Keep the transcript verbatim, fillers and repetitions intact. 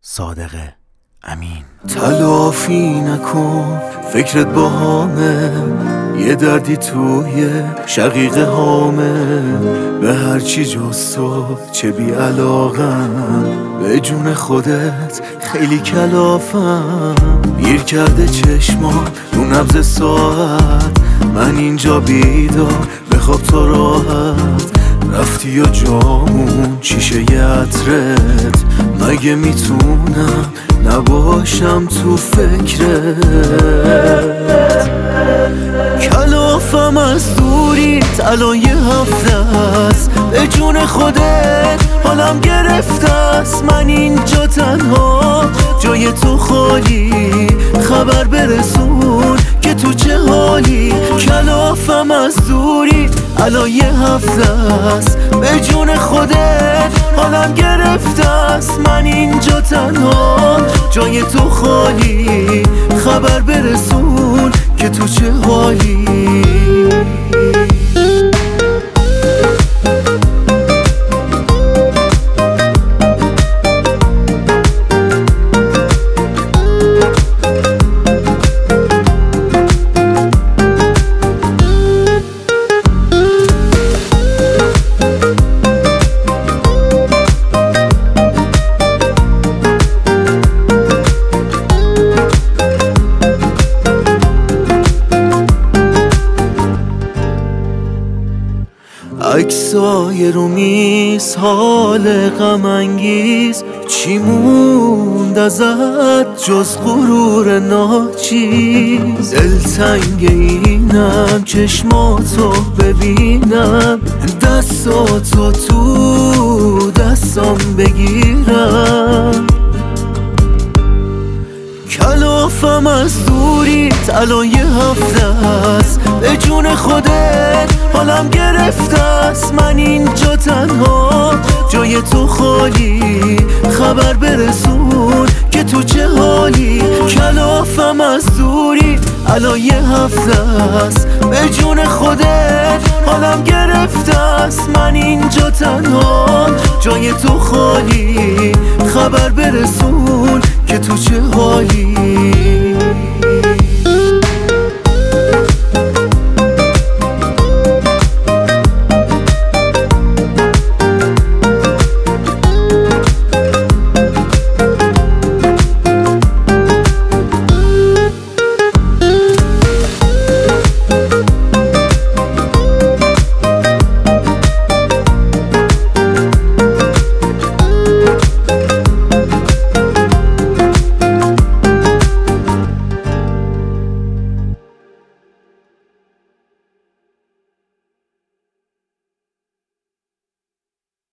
صادق امین. تلافی نکن فکرت با همه، یه دردی توی شقیقه هامه. به هرچی جز تو چه بی علاقم، به جون خودت خیلی کلافم. گیر کرده چشمان رو نبض ساعت، من اینجا بیدار بخواب تو راحت. رفتی و جامون شیشه ی عطرت، مگه میتونم نباشم تو فکرت؟ کلافم از دوریت الان یه هفته است، به جون خودت حالم گرفته است. من اینجا تنها جای تو خالی، خبر برسون که تو چه حالی. کلافم از دوری الان یه هفته است، به جون خودت حالم گرفته است. من اینجا تنها جای تو خالی، خبر برسون که تو چه حالی. عکسای رو میز حال غم انگیز، چی موند ازت جز غرور ناچیز؟ دلتنگ اینم چشماتو ببینم، دستاتو تو دستام بگیرم. کلافم از دوریت الان یه هفته است، به جون خودت حالم گرفته است. من اینجا تنها جای تو خالی، خبر برسون که تو چه حالی. کلافم از دوری الان یه هفته است، به جون خودت حالم گرفته است. من اینجا تنها جای تو خالی، خبر برسون که تو چه حالی.